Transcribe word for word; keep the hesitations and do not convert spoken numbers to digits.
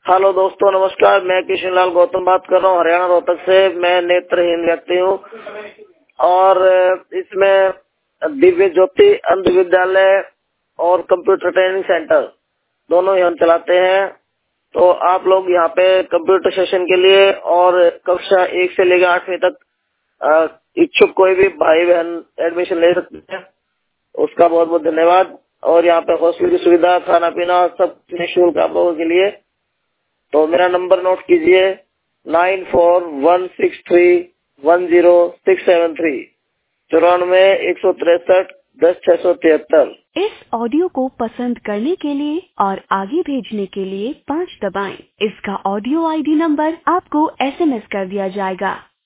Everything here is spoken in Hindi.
हेलो दोस्तों, नमस्कार। मैं किशन लाल गौतम बात कर रहा हूँ हरियाणा रोहतक से। मैं नेत्रहीन व्यक्ति हूँ और इसमें दिव्य ज्योति अंध विद्यालय और कंप्यूटर ट्रेनिंग सेंटर दोनों ही हम चलाते हैं। तो आप लोग यहाँ पे कंप्यूटर सेशन के लिए और कक्षा एक से लेकर आठवीं तक इच्छुक कोई भी भाई बहन एडमिशन ले सकते हैं। उसका बहुत बहुत धन्यवाद। और यहाँ पे हॉस्टल की सुविधा, खाना पीना सब निःशुल्क आप लोगों के लिए। तो मेरा नंबर नोट कीजिए, nine four one six three one zero six seven three चौरानवे एक सौ तिरसठ दस छह सौ तिहत्तर। इस ऑडियो को पसंद करने के लिए और आगे भेजने के लिए पाँच दबाएं। इसका ऑडियो आईडी नंबर आपको एसएमएस कर दिया जाएगा।